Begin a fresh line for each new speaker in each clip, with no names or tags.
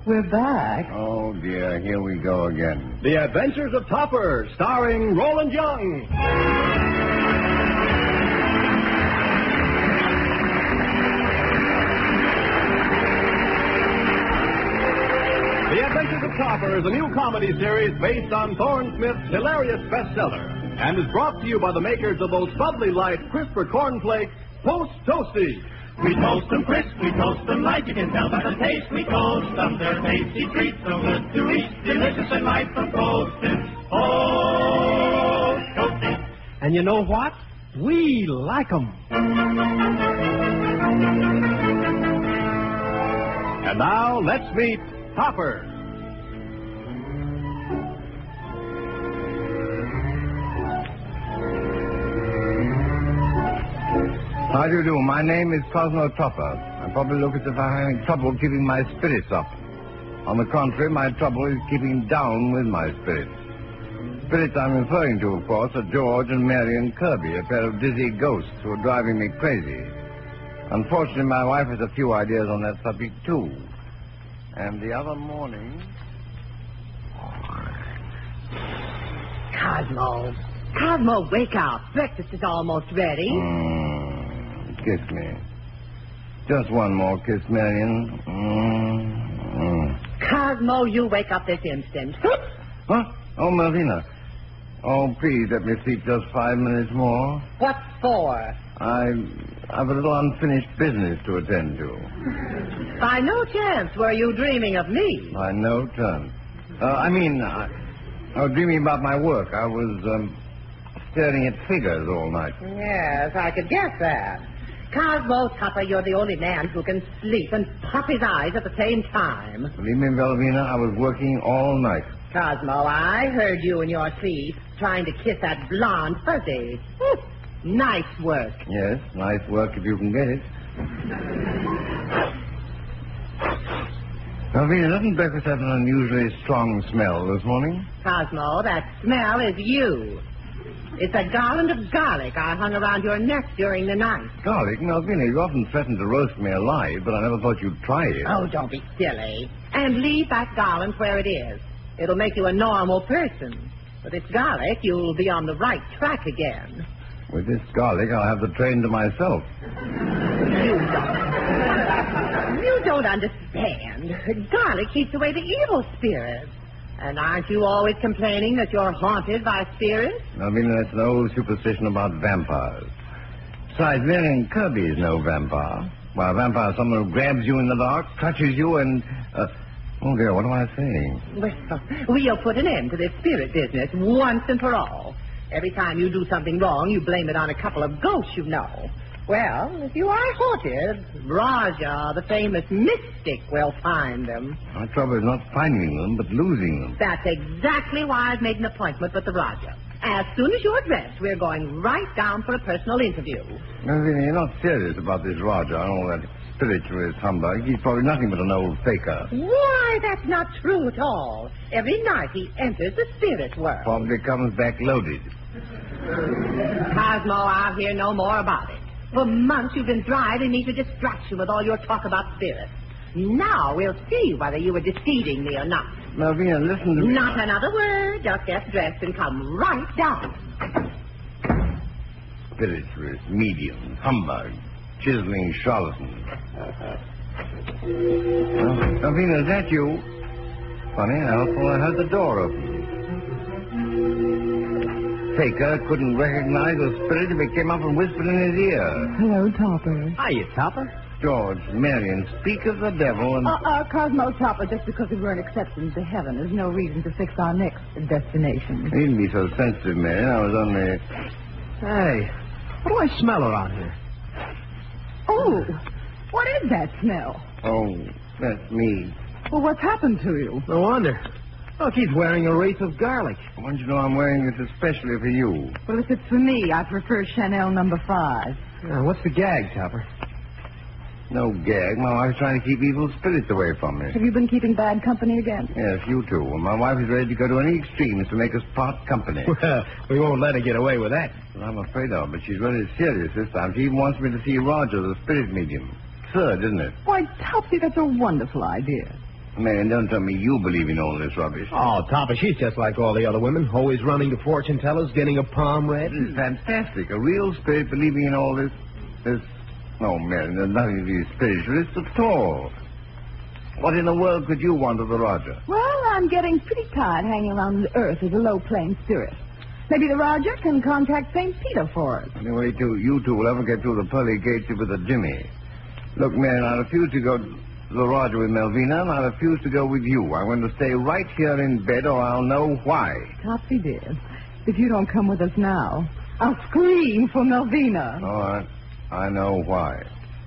We're back.
Oh, dear, here we go again.
The Adventures of Topper, starring Roland Young. The Adventures of Topper is a new comedy series based on Thorne Smith's hilarious bestseller and is brought to you by the makers of those bubbly light, crisper cornflakes, Post Toasties.
We toast them crisp, we toast them light. You can tell by the taste we toast them. They're tasty treats, so good to eat. Delicious and light from Toasted. Oh, Toasted.
And you know what? We like 'em. And now, let's meet Topper.
How do you do? My name is Cosmo Topper. I probably look as if I'm having trouble keeping my spirits up. On the contrary, my trouble is keeping down with my spirits. Spirits I'm referring to, of course, are George and Marion Kirby, a pair of dizzy ghosts who are driving me crazy. Unfortunately, my wife has a few ideas on that subject, too. And the other morning...
Cosmo, wake up. Breakfast is almost ready.
Kiss me. Just one more kiss, Marion.
Cosmo, you wake up this instant.
What? Oh, Malvina. Oh, please let me sleep just 5 minutes more.
What for?
I've a little unfinished business to attend to.
By no chance were you dreaming of me.
By no chance. I was dreaming about my work. I was staring at figures all night.
Yes, I could guess that. Cosmo Topper, you're the only man who can sleep and pop his eyes at the same time.
Believe me, Velvina, I was working all night.
Cosmo, I heard you in your sleep trying to kiss that blonde fuzzy. Nice work.
Yes, nice work if you can get it. Velvina, doesn't breakfast have an unusually strong smell this morning?
Cosmo, that smell is you. It's a garland of garlic I hung around your neck during the night.
Garlic? Malvina, you often threatened to roast me alive, but I never thought you'd try it.
Oh, don't be silly. And leave that garland where it is. It'll make you a normal person. With its garlic, you'll be on the right track again.
With this garlic, I'll have the train to myself.
You don't understand. Garlic keeps away the evil spirits. And aren't you always complaining that you're haunted by spirits?
Malvina, that's an old superstition about vampires. Besides, Marion Kirby is no vampire. Well, a vampire is someone who grabs you in the dark, touches you, and... Oh, dear, what am I saying?
Well, we'll put an end to this spirit business once and for all. Every time you do something wrong, you blame it on a couple of ghosts you know. Well, if you are haunted, Raja, the famous mystic, will find them.
My trouble is not finding them, but losing them.
That's exactly why I've made an appointment with the Raja. As soon as you're dressed, we're going right down for a personal interview.
Malvina, you're not serious about this Raja and all that spiritualist humbug. He's probably nothing but an old faker.
Why, that's not true at all. Every night he enters the spirit world.
Probably comes back loaded.
Cosmo, I'll hear no more about it. For months you've been driving me to distraction with all your talk about spirits. Now we'll see whether you were deceiving me or not.
Malvina, listen to me.
Not another word. Just get dressed and come right down.
Spiritualist, medium, humbug, chiseling charlatan. Malvina, is that you? Funny, I heard the door open. Faker couldn't recognize a spirit if it came up and whispered in his ear.
Hello, Topper.
Hiya, Topper.
George, Marion, speak of the devil and...
Cosmo Topper, just because we weren't accepted to heaven, there's no reason to fix our next destination.
You needn't be so sensitive, Marion. I was only...
Hey, what do I smell around here?
Oh, what is that smell?
Oh, that's me.
Well, what's happened to you?
No wonder. Look, he's wearing a wreath of garlic.
I want you to know I'm wearing this especially for you.
Well, if it's for me, I prefer Chanel number 5.
What's the gag, Topper?
No gag. My wife's trying to keep evil spirits away from me.
Have you been keeping bad company again?
Yes, you too. And my wife is ready to go to any extremes to make us part company.
Well, we won't let her get away with that.
Well, I'm afraid of, but she's really serious this time. She even wants me to see Roger, the spirit medium. Absurd, isn't it?
Why, Topsy, that's a wonderful idea.
Man, don't tell me you believe in all this rubbish.
Oh, Topper, she's just like all the other women, always running to fortune tellers, getting a palm read.
This is fantastic. A real spirit believing in all this. No, Marion, there's nothing to be spiritualist at all. What in the world could you want of the Roger?
Well, I'm getting pretty tired hanging around the earth as a low-plane spirit. Maybe the Roger can contact St. Peter for us.
Anyway, you two will ever get through the pearly gates with a Jimmy. Look, Marion, I refuse to go to the Roger with Melvina, and I refuse to go with you. I'm going to stay right here in bed, or I'll know why.
Topsy, dear, if you don't come with us now, I'll scream for Melvina.
All right. I know why.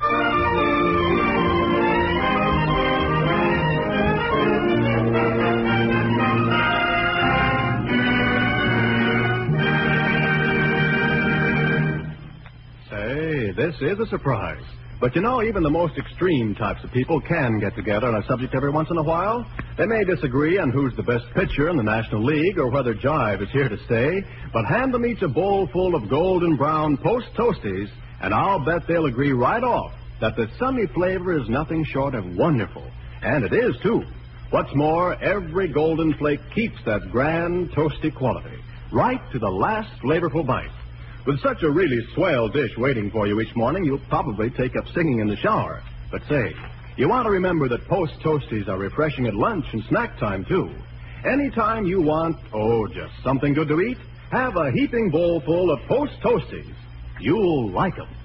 Say, this is a surprise. But you know, even the most extreme types of people can get together on a subject every once in a while. They may disagree on who's the best pitcher in the National League or whether jive is here to stay, but hand them each a bowl full of golden brown Post Toasties, and I'll bet they'll agree right off that the sunny flavor is nothing short of wonderful. And it is, too. What's more, every golden flake keeps that grand toasty quality, right to the last flavorful bite. With such a really swell dish waiting for you each morning, you'll probably take up singing in the shower. But say, you want to remember that Post Toasties are refreshing at lunch and snack time, too. Anytime you want, just something good to eat, have a heaping bowl full of Post Toasties. You'll like them.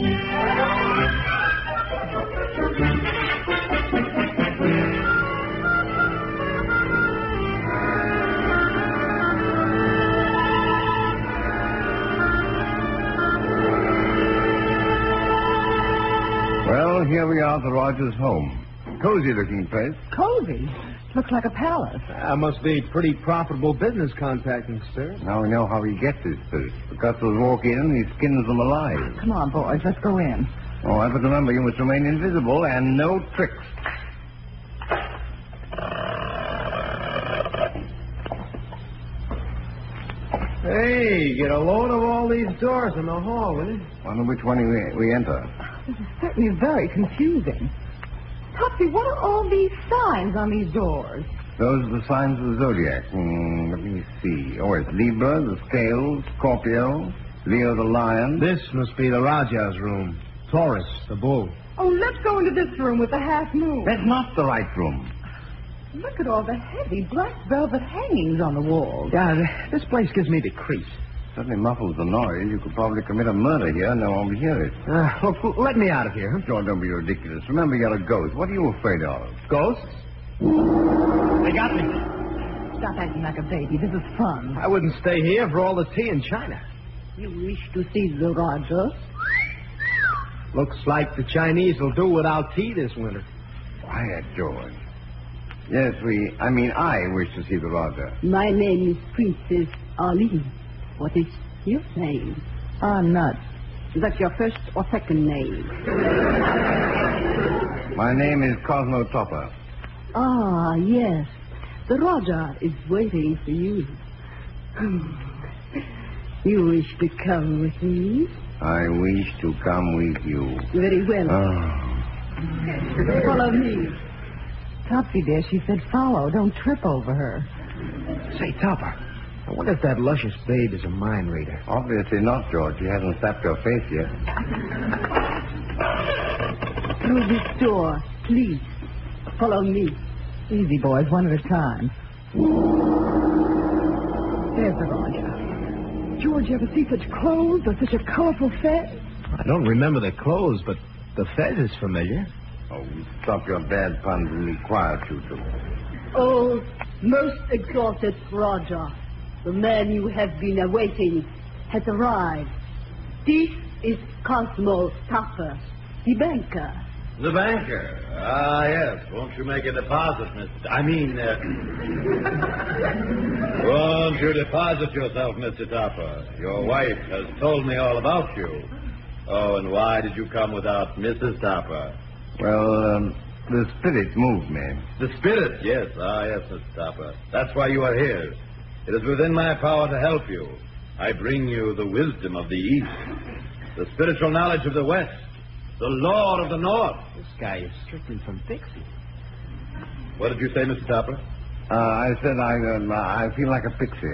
Well, here we are at the Rogers' home. Cozy-looking place.
Cozy? Looks like a palace.
Must be pretty profitable business contacting, sir.
Now we know how he gets his spirits. The customers walk in and he skins them alive.
Come on, boys, let's go in.
Oh, but remember, you must remain invisible and no tricks.
Hey, get a load of all these doors in the hall, will you?
Wonder which one we enter.
This is certainly very confusing. Topsy, what are all these signs on these doors?
Those are the signs of the zodiac. Let me see. Oh, it's Libra, the scales, Scorpio, Leo the lion.
This must be the Raja's room. Taurus, the bull.
Oh, let's go into this room with the half moon.
That's not the right room.
Look at all the heavy black velvet hangings on the walls.
Yeah, this place gives me the creeps.
Certainly muffles the noise. You could probably commit a murder here and no one will hear it.
Look, let me out of here. Huh?
George, don't be ridiculous. Remember, you're a ghost. What are you afraid of?
Ghosts?
They got me. Stop acting like a baby. This is fun.
I wouldn't stay here for all the tea in China.
You wish to see the Rogers?
Looks like the Chinese will do without tea this winter.
Quiet, George. Yes, I wish to see the Roger.
My name is Princess Ali. What is your name?
Nuts.
Is that your first or second name?
My name is Cosmo Topper.
Ah, yes. The Roger is waiting for you. You wish to come with me?
I wish to come with you.
Very well. Follow me.
Topsy, dear, she said follow. Don't trip over her.
Say, Topper, I wonder if that luscious babe is a mind reader.
Obviously not, George. She hasn't slapped your face yet.
Through this door, please. Follow me.
Easy, boys, one at a time. There's the Roger. George, you ever see such clothes or such a colorful fez?
I don't remember the clothes, but the fez is familiar.
Oh, stop your bad puns and be quiet, you two.
Oh, most exalted Roger, the man you have been awaiting has arrived. This is Cosmo Topper, the banker.
The banker? Ah, yes. Won't you make a deposit, Won't you deposit yourself, Mr. Topper? Your wife has told me all about you. Oh, and why did you come without Mrs. Topper?
Well, the spirit moved me.
The spirit? Yes. Ah, yes, Mr. Topper. That's why you are here. It is within my power to help you. I bring you the wisdom of the East, the spiritual knowledge of the West, the Lord of the North.
This guy is strictly from Dixie.
What did you say, Mr. Topper?
I said I feel like a pixie.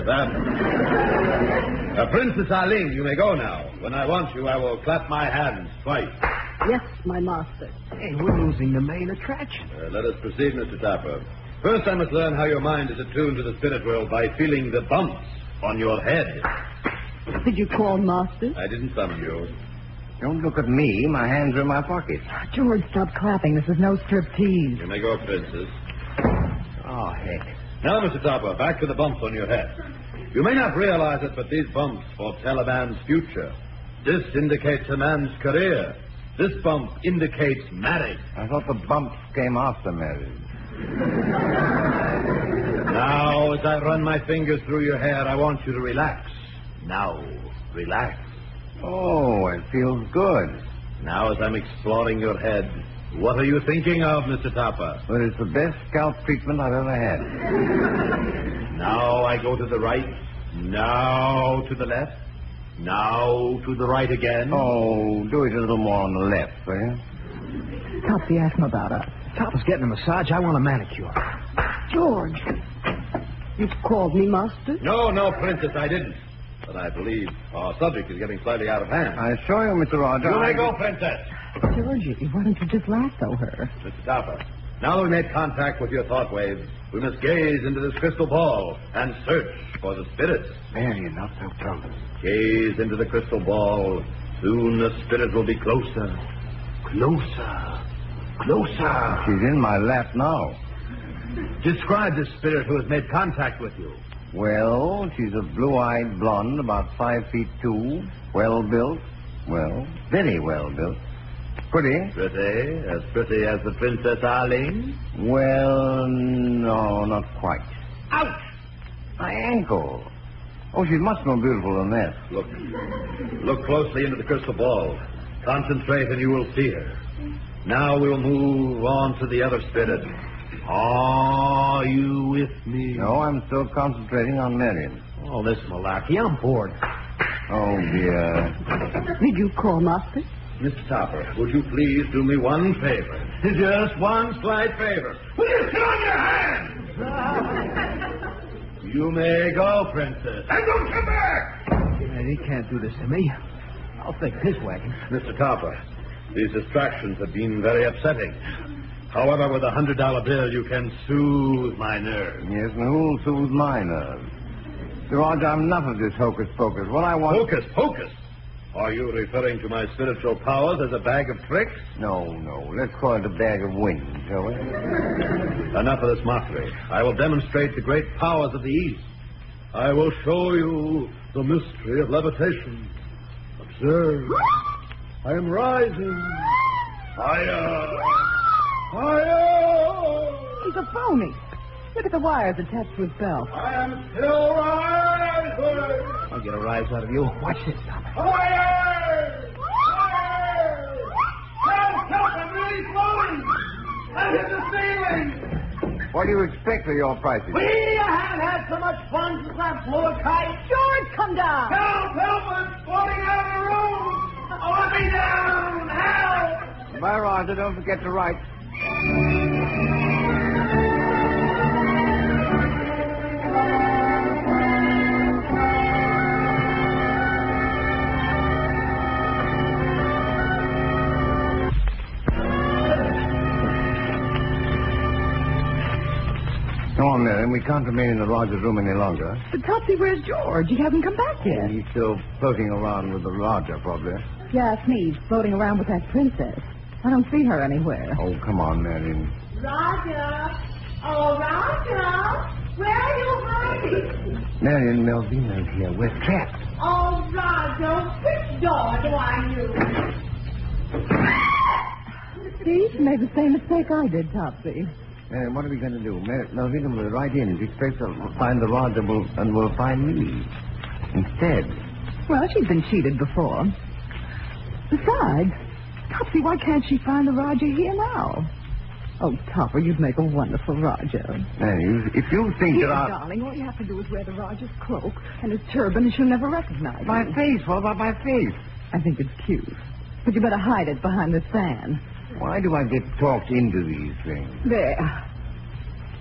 Princess Aline, you may go now. When I want you, I will clap my hands twice.
Yes, my master.
Hey, we're losing the main attraction.
Let us proceed, Mr. Topper. First, I must learn how your mind is attuned to the spirit world by feeling the bumps on your head.
Did you call master?
I didn't summon you.
Don't look at me. My hands are in my pockets.
George, stop clapping. This is no striptease.
You may go, Princess.
Oh, heck.
Now, Mr. Topper, back to the bumps on your head. You may not realize it, but these bumps foretell a man's future. This indicates a man's career. This bump indicates marriage.
I thought the bumps came after marriage.
Now, as I run my fingers through your hair, I want you to relax. Now, relax.
Oh, it feels good.
Now, as I'm exploring your head, what are you thinking of, Mr. Topper?
Well, it's the best scalp treatment I've ever had.
Now I go to the right. Now to the left. Now to the right again.
Oh, do it a little more on the left, will you?
Topsy, ask him about us.
Topper's getting a massage. I want a manicure.
George, you called me master?
No, Princess, I didn't. But I believe our subject is getting slightly out of hand.
I assure you, Mr. Roger.
You may go, Princess.
Georgie, why don't you just lasso her?
Mr. Topper, now that we made contact with your thought waves, we must gaze into this crystal ball and search for the spirits.
Marion, not so tough.
Gaze into the crystal ball. Soon the spirit will be closer. Closer. Closer.
She's in my lap now.
Describe the spirit who has made contact with you.
Well, she's a blue-eyed blonde, about 5'2", well-built. Well, very well-built. Pretty.
Pretty as the Princess Aline?
Well, no, not quite.
Ouch!
My ankle. Oh, she's much more beautiful than that.
Look closely into the crystal ball. Concentrate and you will see her. Now we will move on to the other spirit. Are you with me?
No, I'm still concentrating on Marion.
Oh, this malarkey. I'm bored.
Oh, dear.
Did you call master?
Mr. Topper, would you please do me one favor? Just one slight favor. Will you sit on your hands? You may go, Princess. And don't come back!
Yeah, he can't do this to me. I'll fix his wagon.
Mr. Topper, these distractions have been very upsetting. However, with $100 bill, you can soothe my nerves.
Yes, and who'll soothe my nerves? Sir Roger, I'm enough of this hocus-pocus. What I want...
Hocus-pocus? Are you referring to my spiritual powers as a bag of tricks?
No. Let's call it a bag of wind, shall we?
Enough of this mockery. I will demonstrate the great powers of the East. I will show you the mystery of levitation. Observe. I am rising. Higher. Higher.
He's a phony. Look at the wires attached to his belt.
I am still rising.
I'll get a rise out of you. Watch this, Topper.
Higher. Higher. Help, I'm really floating. I hit the ceiling.
What do you expect for your prices?
We haven't had so much fun since I flew a kite.
George, come down.
Help, I'm floating out of the room. Oh, let me down. Help.
Bye, Roger. Don't forget to write. Come on, Marion. We can't remain in the Roger's room any longer.
But Topsy, where's George? He hasn't come back yet.
He's still floating around with the Roger, probably.
Yeah, it's me. He's floating around with that princess. I don't see her anywhere.
Oh, come on, Marion.
Roger! Oh, Roger! Where are you hiding?
Marion, Melvina's here. We're trapped.
Oh, Roger, which door do I use?
See, she made the same mistake I did, Topsy.
Marion, what are we going to do? Melvina will write in. She expects to find the Roger and will find me instead.
Well, she's been cheated before. Besides, Topsy, why can't she find the Roger here now? Oh, Topper, you'd make a wonderful Roger.
Marion, if you think
Here,
that I...
darling, all you have to do is wear the Roger's cloak and his turban, and she'll never recognize
My
you.
face. What about my face?
I think it's cute. But you better hide it behind the fan.
Why do I get talked into these things?
There.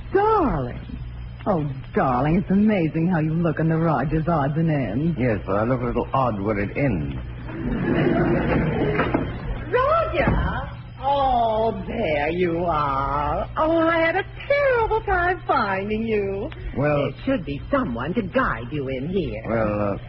darling. Oh, darling, it's amazing how you look on the Rogers odds and ends.
Yes, but I look a little odd when it ends.
Roger! Oh, there you are. Oh, I had a terrible time finding you.
Well...
There should be someone to guide you in here.
Well,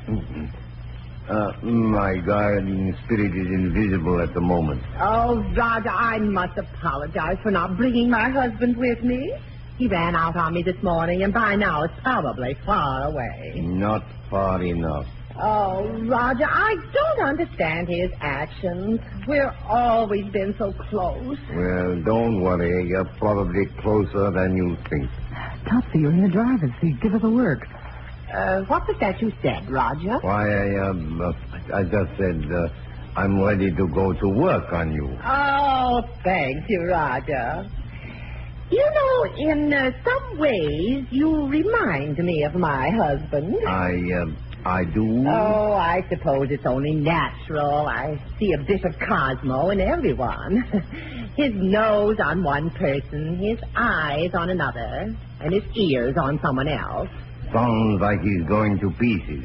my guardian spirit is invisible at the moment.
Oh, Roger, I must apologize for not bringing my husband with me. He ran out on me this morning, and by now it's probably far away.
Not far enough.
Oh, Roger, I don't understand his actions. We're always been so close.
Well, don't worry. You're probably closer than you think.
Topsy, you're in the driver's seat. Give her the work.
What was that you said, Roger?
Why, I just said I'm ready to go to work on you.
Oh, thank you, Roger. You know, in some ways, you remind me of my husband.
I do?
Oh, I suppose it's only natural. I see a bit of Cosmo in everyone. His nose on one person, his eyes on another, and his ears on someone else.
Sounds like he's going to pieces.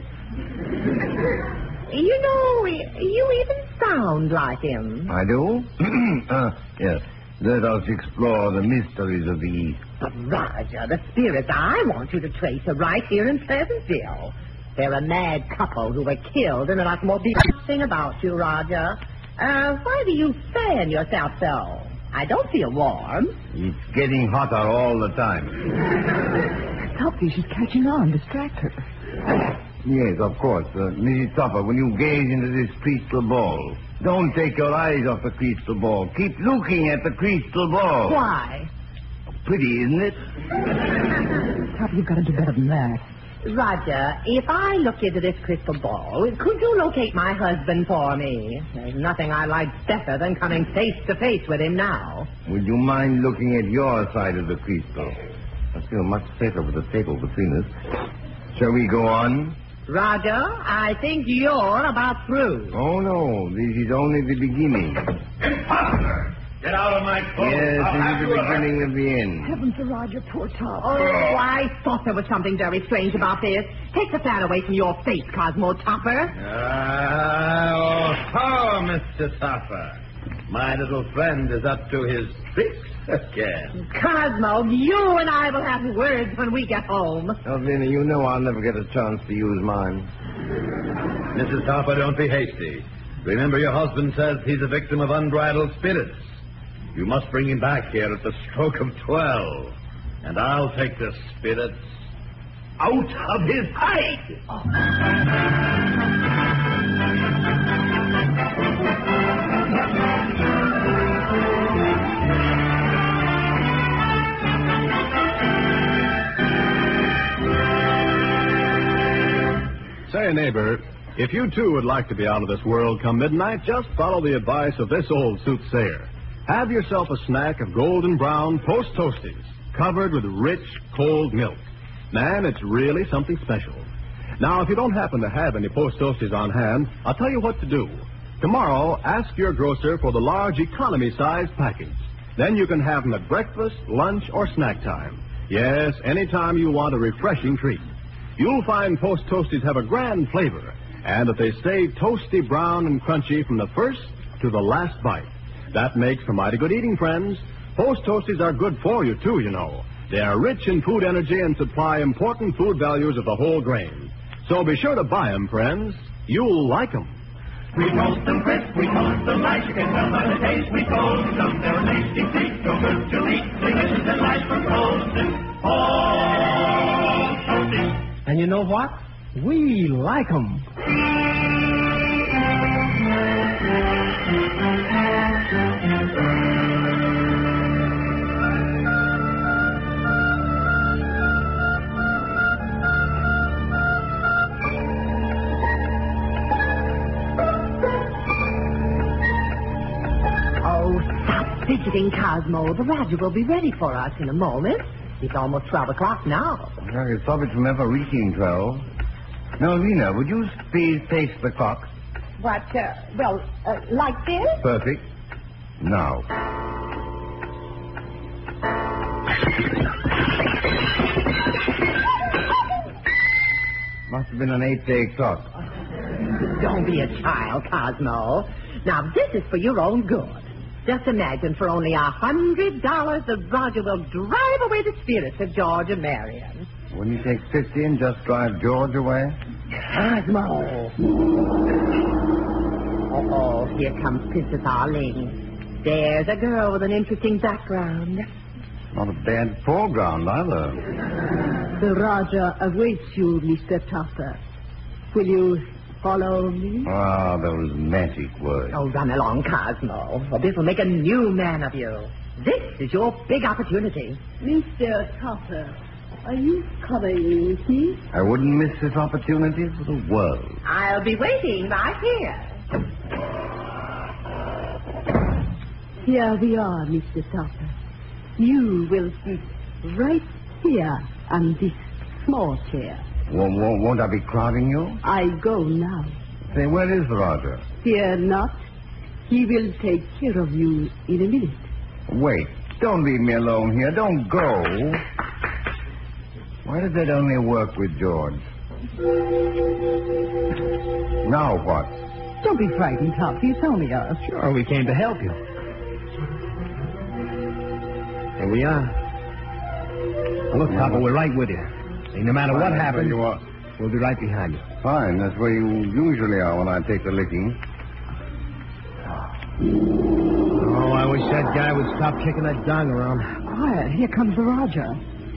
You know, you even sound like him.
I do? Yes. Let us explore the mysteries of the East.
But, Roger, the spirits I want you to trace are right here in Pleasantville. They're a mad couple who were killed, and there must more be nothing about you, Roger. Why do you fan yourself so? I don't feel warm.
It's getting hotter all the time.
Topsy, she's catching on. Distract her.
Yes, of course. Mrs. Topper, when you gaze into this crystal ball, don't take your eyes off the crystal ball. Keep looking at the crystal ball.
Why?
Pretty, isn't it?
Topsy, you've got to do better than that.
Roger, if I look into this crystal ball, could you locate my husband for me? There's nothing I like better than coming face to face with him now.
Would you mind looking at your side of the crystal? I feel much safer with the table between us. Shall we go on?
Roger, I think you're about through.
Oh, no. This is only the beginning.
Imposter! Get out of my clothes.
Yes,
I'll
this
have
is
you
the beginning of the end.
Heavens to Roger, poor Top.
Oh, I thought there was something very strange about this. Take the fan away from your face, Cosmo Topper.
Mr. Topper. My little friend is up to his tricks again.
Cosmo, you and I will have words when we get home.
Elvina, you know I'll never get a chance to use mine.
Mrs. Topper, don't be hasty. Remember, your husband says he's a victim of unbridled spirits. You must bring him back here at the stroke of 12. And I'll take the spirits out of his hide.
Say, neighbor, if you too would like to be out of this world come midnight, just follow the advice of this old soothsayer. Have yourself a snack of golden brown Post Toasties, covered with rich, cold milk. Man, it's really something special. Now, if you don't happen to have any Post Toasties on hand, I'll tell you what to do. Tomorrow, ask your grocer for the large economy-sized package. Then you can have them at breakfast, lunch, or snack time. Yes, anytime you want a refreshing treat. You'll find Post Toasties have a grand flavor, and that they stay toasty brown and crunchy from the first to the last bite. That makes for mighty good eating, friends. Post Toasties are good for you, too, you know. They are rich in food energy and supply important food values of the whole grain. So be sure to buy them, friends. You'll like them.
We toast them crisp, we toast them light. You can tell by the taste we toast them. They're a tasty treat, so good to eat. Delicious and light from toasting. Post Toasties.
And you know what? We like them.
Oh, stop fidgeting, Cosmo. The Roger will be ready for us in a moment. It's almost 12 o'clock now.
I can stop it from ever reaching 12. Now, Lena, would you please face the clock?
What, like this?
Perfect. Now. have been an 8-day clock.
Don't be a child, Cosmo. Now, this is for your own good. Just imagine for only $100 that Roger will drive away the spirits of George and Marion.
Wouldn't you take 50 and just drive George away?
Cosmo. Oh, here comes Princess Arlene. There's a girl with an interesting background.
Not a bad foreground, either.
The Raja awaits you, Mr. Topper. Will you follow me?
Ah, those magic words.
Oh, run along, Cosmo, or this will make a new man of you. This is your big opportunity.
Mr. Topper, are you coming with me?
I wouldn't miss this opportunity for the world.
I'll be waiting right here.
Here we are, Mr. Topper. You will sit right here on this small chair.
Won't I be crowding you?
I go now.
Say, where is the Roger?
Fear not. He will take care of you in a minute.
Wait. Don't leave me alone here. Don't go. Why did that only work with George? Now what?
Don't be frightened, Topsy. It's only us.
Sure, we came to help you. Here we are. Now, look, Papa, we're right with you. See, no matter what happens,
you are.
we'll be right behind you.
Fine. That's where you usually are when I take the licking.
Oh, I wish that guy would stop kicking that gong around.
Quiet. Here comes the Roger.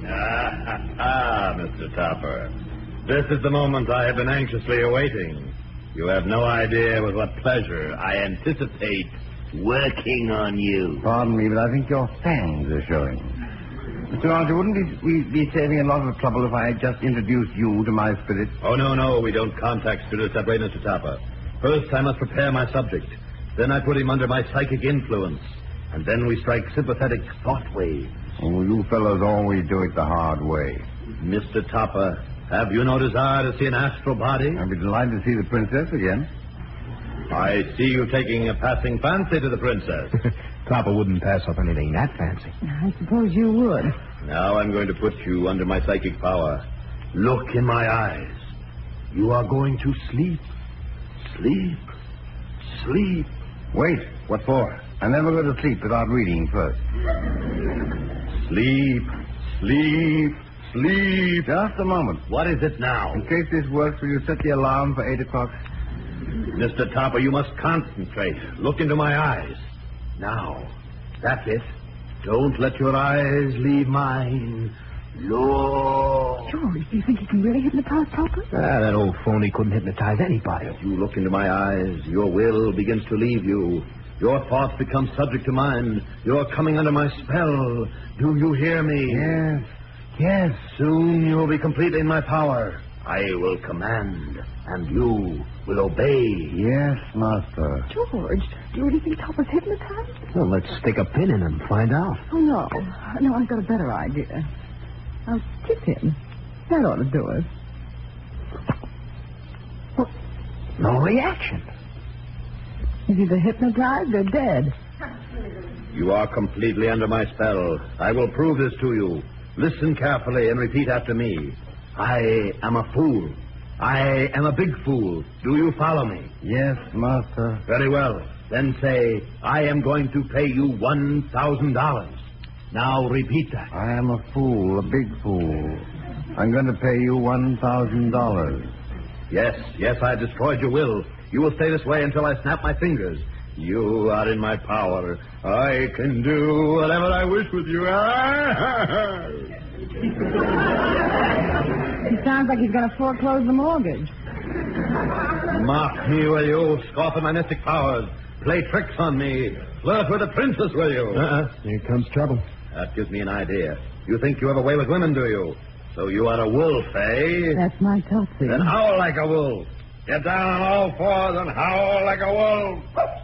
Mr. Topper. This is the moment I have been anxiously awaiting. You have no idea with what pleasure I anticipate working on you.
Pardon me, but I think your fangs are showing. Mr. Roger, wouldn't we be saving a lot of trouble if I had just introduced you to my spirit?
Oh, no, we don't contact spirits that way, Mr. Topper. First, I must prepare my subject. Then I put him under my psychic influence. And then we strike sympathetic thought waves.
Oh, you fellows always do it the hard way.
Mr. Topper, have you no desire to see an astral body?
I'd be delighted to see the princess again.
I see you taking a passing fancy to the princess.
Papa wouldn't pass up anything that fancy.
I suppose you would.
Now I'm going to put you under my psychic power. Look in my eyes. You are going to sleep. Sleep. Sleep.
Wait, what for? I never go to sleep without reading first.
Sleep. Sleep. Sleep.
Just a moment.
What is it now?
In case this works, will you set the alarm for 8 o'clock?
Mr. Topper, you must concentrate. Look into my eyes. Now, that's it. Don't let your eyes leave mine. Look.
George, do you think he can really hypnotize Topper?
That old phony couldn't hypnotize anybody.
As you look into my eyes, your will begins to leave you. Your thoughts become subject to mine. You're coming under my spell. Do you hear me?
Yes.
Yes, soon you'll be completely in my power. I will command, and you will obey.
Yes, master.
George, do you really think Topper's hypnotized?
Well, let's stick a pin in him and find out.
Oh, no. No, I've got a better idea. I'll kiss him. That ought to do it.
Well, no reaction.
He's either hypnotized or dead.
You are completely under my spell. I will prove this to you. Listen carefully and repeat after me. I am a fool. I am a big fool. Do you follow me?
Yes, master.
Very well. Then say, I am going to pay you $1,000. Now repeat that.
I am a fool, a big fool. I'm going to pay you $1,000.
Yes, I destroyed your will. You will stay this way until I snap my fingers. You are in my power. I can do whatever I wish with you.
He sounds like he's going to foreclose the mortgage.
Mock me, will you? Scoff at my mystic powers. Play tricks on me. Flirt with the princess, will you?
Here comes trouble.
That gives me an idea. You think you have a way with women, do you? So you are a wolf, eh?
That's my Topsy.
Then howl like a wolf. Get down on all fours and howl like a wolf.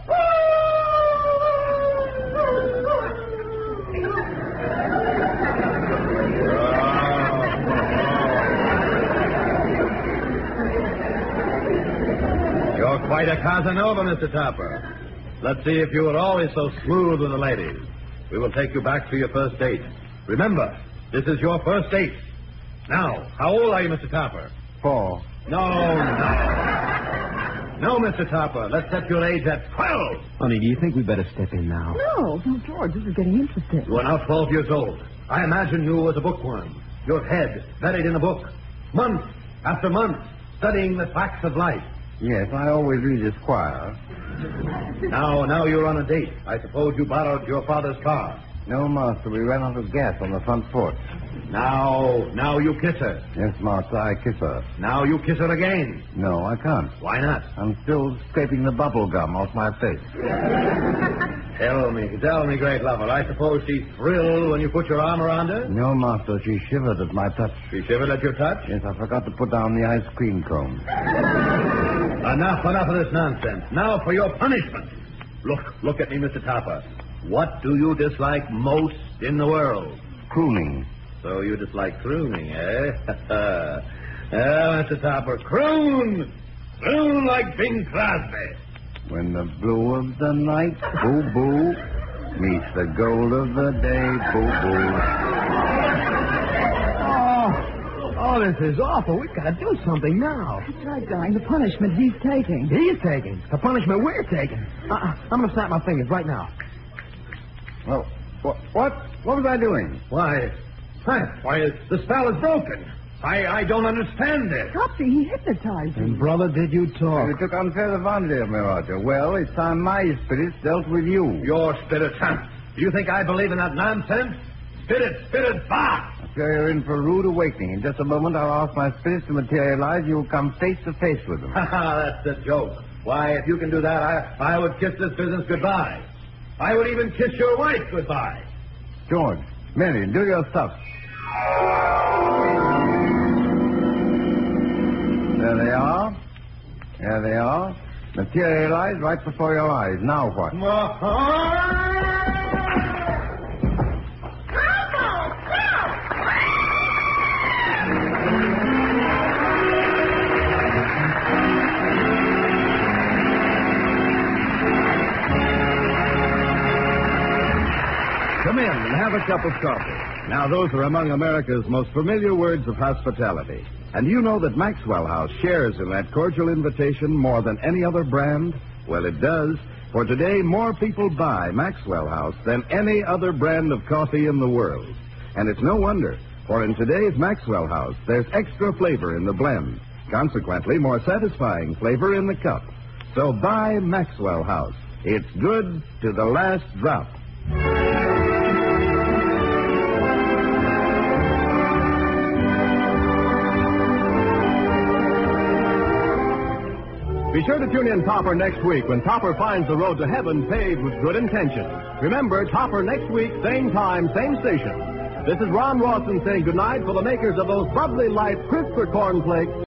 You're quite a Casanova, Mr. Topper. Let's see if you were always so smooth with the ladies. We will take you back to your first date. Remember, this is your first date. Now, how old are you, Mr. Topper?
4.
No, Mr. Topper. Let's set your age at 12.
Honey, do you think we better step in now?
No, George, this is getting interesting.
You are now 12 years old. I imagine you as a bookworm. Your head buried in a book. Month after month, studying the facts of life.
Yes, I always read Esquire.
Now you're on a date. I suppose you borrowed your father's car.
No, Master, we ran out of gas on the front porch.
Now you kiss her.
Yes, Master, I kiss her.
Now you kiss her again.
No, I can't.
Why not?
I'm still scraping the bubble gum off my face.
Tell me, great lover. I suppose she thrilled when you put your arm around her?
No, Master, she shivered at my touch.
She shivered at your touch?
Yes, I forgot to put down the ice cream cone.
Enough of this nonsense. Now for your punishment. Look at me, Mr. Topper. What do you dislike most in the world?
Crooning.
So you dislike crooning, eh? Mr. Topper, croon! Croon like Bing Crosby.
When the blue of the night, boo-boo, meets the gold of the day, boo-boo.
Oh, this is awful. We've got to do something now.
That's right, darling. The punishment he's taking.
He's taking. The punishment we're taking. I'm going to snap my fingers right now.
Well, what was I doing?
Why, the spell is broken. I don't understand it.
Topsy, he hypnotized you.
And, brother, did you talk?
You took unfair advantage of me, Roger. Well, it's time my spirits dealt with you.
Your spirits, huh? Do you think I believe in that nonsense? Spirits, bah!
I fear you're in for a rude awakening. In just a moment, I'll ask my spirits to materialize. You'll come face to face with them.
That's the joke. Why, if you can do that, I would kiss this business goodbye. I would even kiss your wife goodbye.
George, Mary, do your stuff. There they are. Materialize right before your eyes. Now what?
Come in and have a cup of coffee. Now, those are among America's most familiar words of hospitality. And you know that Maxwell House shares in that cordial invitation more than any other brand? Well, it does. For today, more people buy Maxwell House than any other brand of coffee in the world. And it's no wonder, for in today's Maxwell House, there's extra flavor in the blend. Consequently, more satisfying flavor in the cup. So buy Maxwell House. It's good to the last drop. Be sure to tune in Topper next week when Topper finds the road to heaven paved with good intentions. Remember, Topper next week, same time, same station. This is Ron Rawson saying goodnight for the makers of those bubbly light, crisper cornflakes.